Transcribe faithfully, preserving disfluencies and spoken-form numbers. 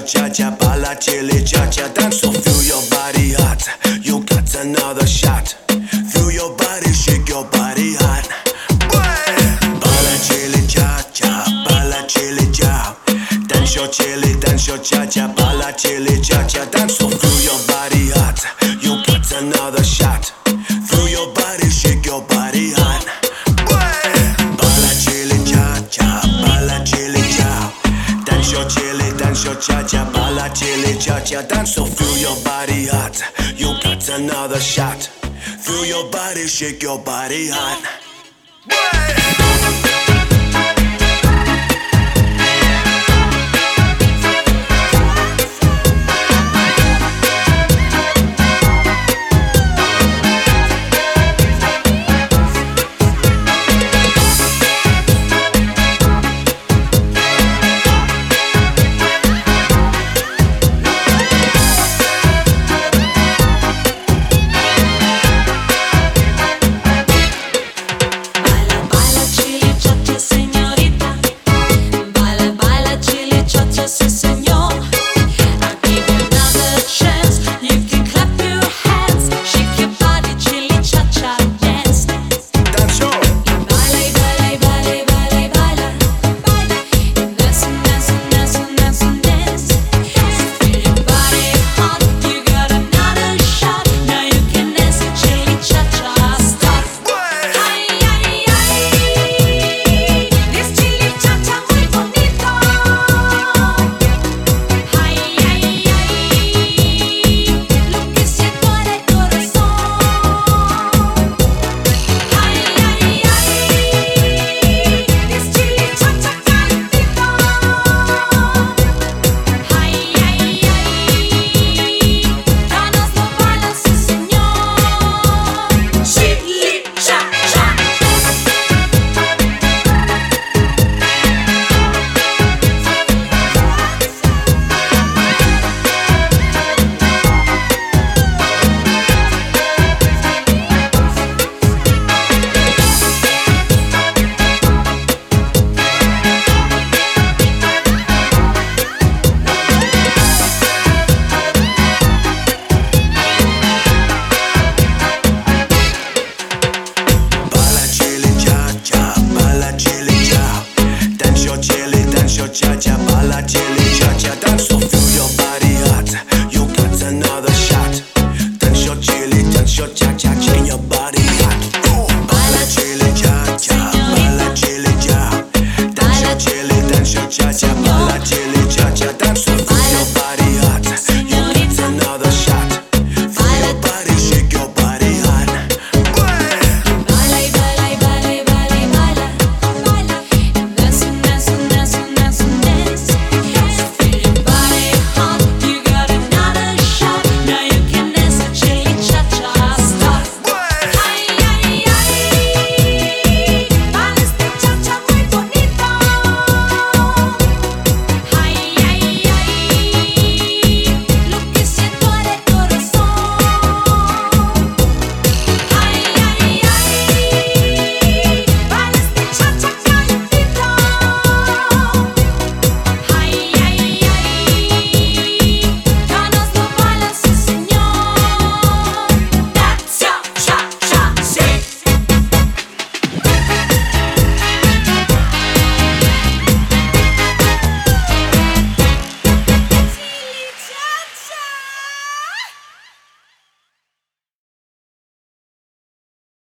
your cha-cha, balla chili cha-cha. Dance so feel your body hot. You got another shot. Feel your body, shake your body hot. Balla chili cha-cha, balla chili cha. Dance your chili, dance your cha-cha, balla chili cha-cha. Dance so feel your body hot. You got another shot. Feel your body, shake your body hot. Balla chili cha-cha, balla chili cha. Dance your chili, dance your cha-cha, balla chili cha-cha. Dance so feel your body hot. You got another shot. Feel your body, shake your body hot.